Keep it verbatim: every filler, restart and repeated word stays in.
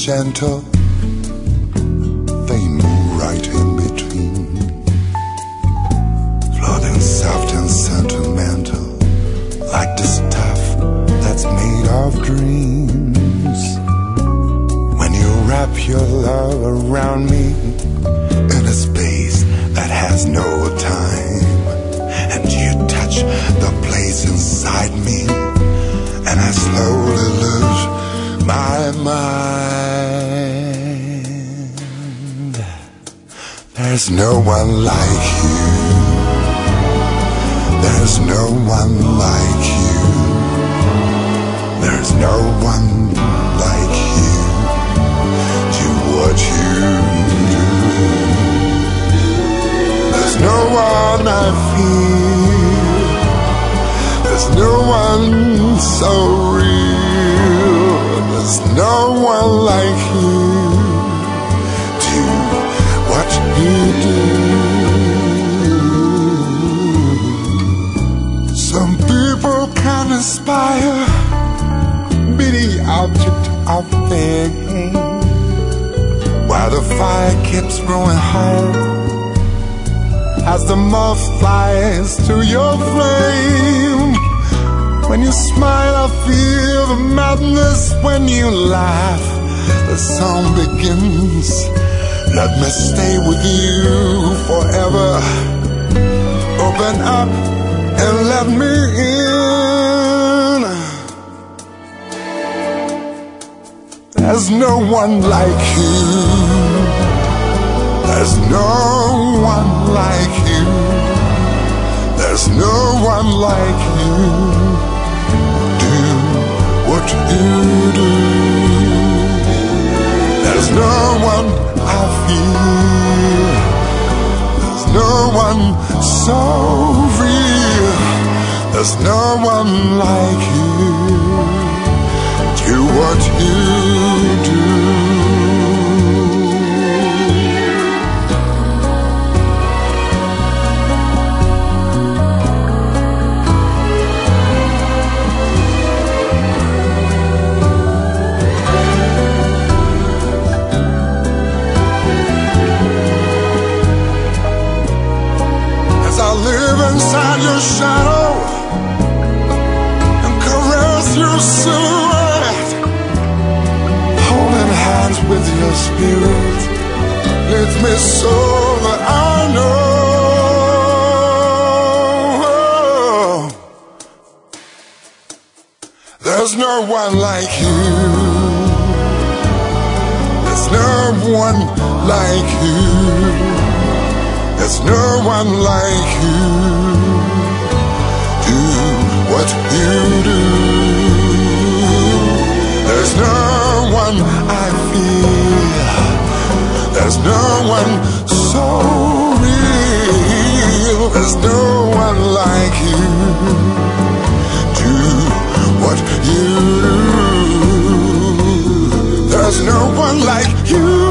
gentle, they move right in between, floating soft and sentimental, like the stuff that's made of dreams. When you wrap your love around me in a space that has no time, and you touch the place inside me, and I slowly lose my mind. There's no one like you. There's no one like you. There's no one like you. Do what you do. There's no one I feel. There's no one so real. There's no one like you. Do what you do. Some people can aspire, be the object of their aim, while the fire keeps growing higher as the moth flies to your flame. When you smile, I feel the madness. When you laugh, the song begins. Let me stay with you forever. Open up and let me in. There's no one like you. There's no one like you. There's no one like you. Do what you do. There's no one I feel. There's no one so real. There's no one like you. Do what you do. Inside your shadow and caress your silhouette, holding hands with your spirit leads me so that I know there's no one like you. There's no one like you. There's no one like you. Do what you do. There's no one I feel. There's no one so real. There's no one like you. Do what you do. There's no one like you.